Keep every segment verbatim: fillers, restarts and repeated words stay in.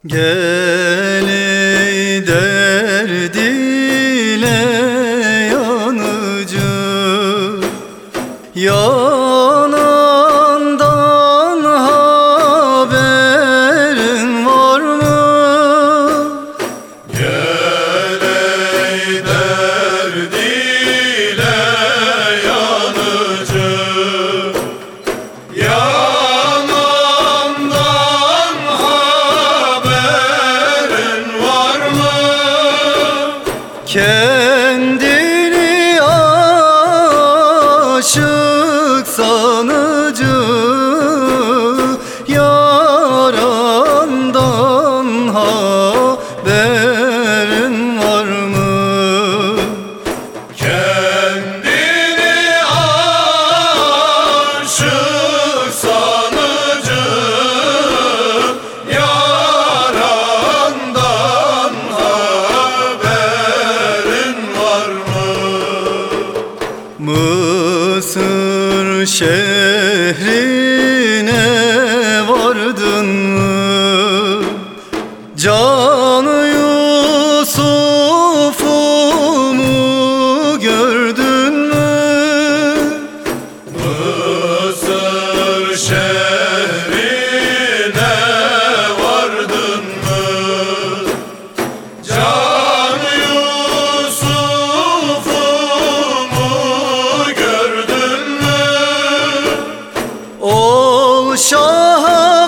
Gel ey derdile yanıcı, yanandan haberin var mı? Gel ey derdile yanıcı, yanandan haberin var mı? Kendini aşık sanıcı, yarandan haberin var mı? Kendini aşık sanıcı, yarandan haberin var mı? Mısır şehrine vardın mı? Canı Yusuf'umu gördün mü? Mısır şehrine vardın mı? Can Yusuf'umu gördün mü? Ol şaha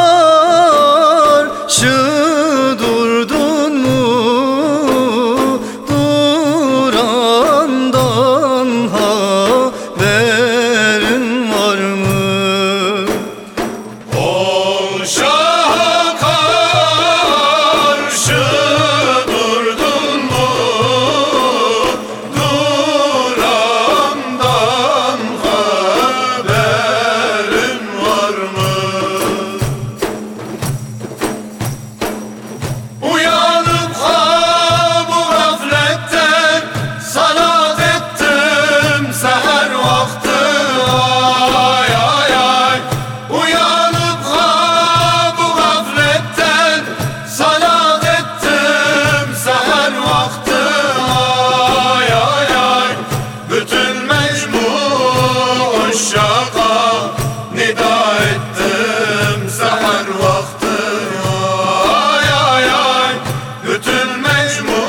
karşı durdun mu? Durandan haberin var mı? Ol şaha karşı durdun mu? Durandan haberin var mı? Uyanıp ha bu gafletten salat ettim seher vakti, ay ay ay. Uyanıp ha bu gafletten salat ettim seher vakti, ay ay ay. Bütün mecmu uşağa nida ettim seher vakti, ay ay ay. Bütün mecmu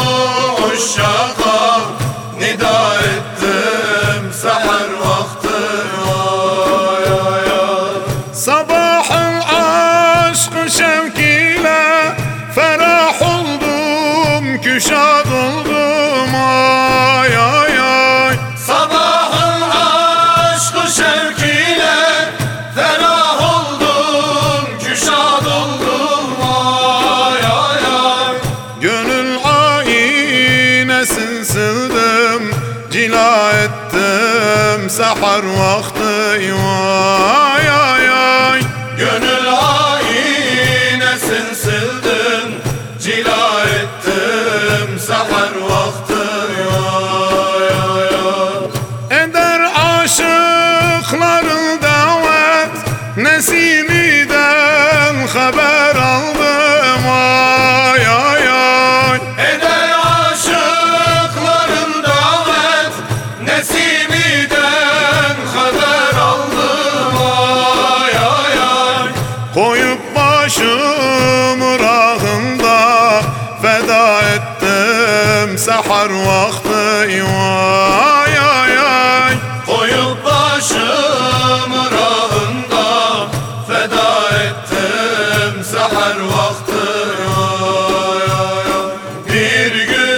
uşağa nida ettim seher vakti, ay ay ay. Sabahın aşkı şevkiyle ferah oldum, küşad oldum, ay ay ay. Sabahın aşkı şevkiyle ferah oldum, küşad oldum, ay ay ay. Gönül aynesin sildim, cila ettim seher vakti, ay ay ay. Gönül aynesin sildim, cila ettim seher vakti, ay ay ay. Eder aşıkların davet, Nesimi'den haber aldım, ay ay ay. Eder aşıkların davet, Nesimi'den haber aldım, ay ay ay. Koyup başımı rahımda feda ettim seher vakti, ay ay ay. Koyup başımı rahımda feda ettim seher vakti, ay ay ay. Bir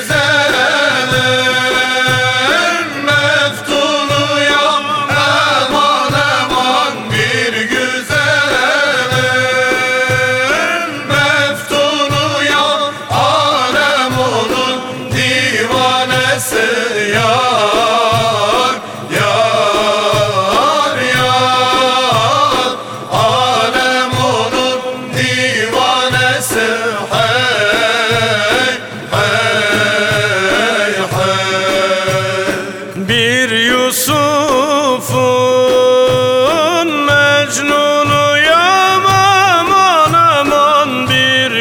güzelin meftunuyam, eman eman. Bir güzelin meftunuyam, alem onun divanesi, yar yar yar. Alem onun divanesi, hey hey hey. Bir Yusuf'un Mecnun'u, aman aman. Bir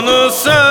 divanısın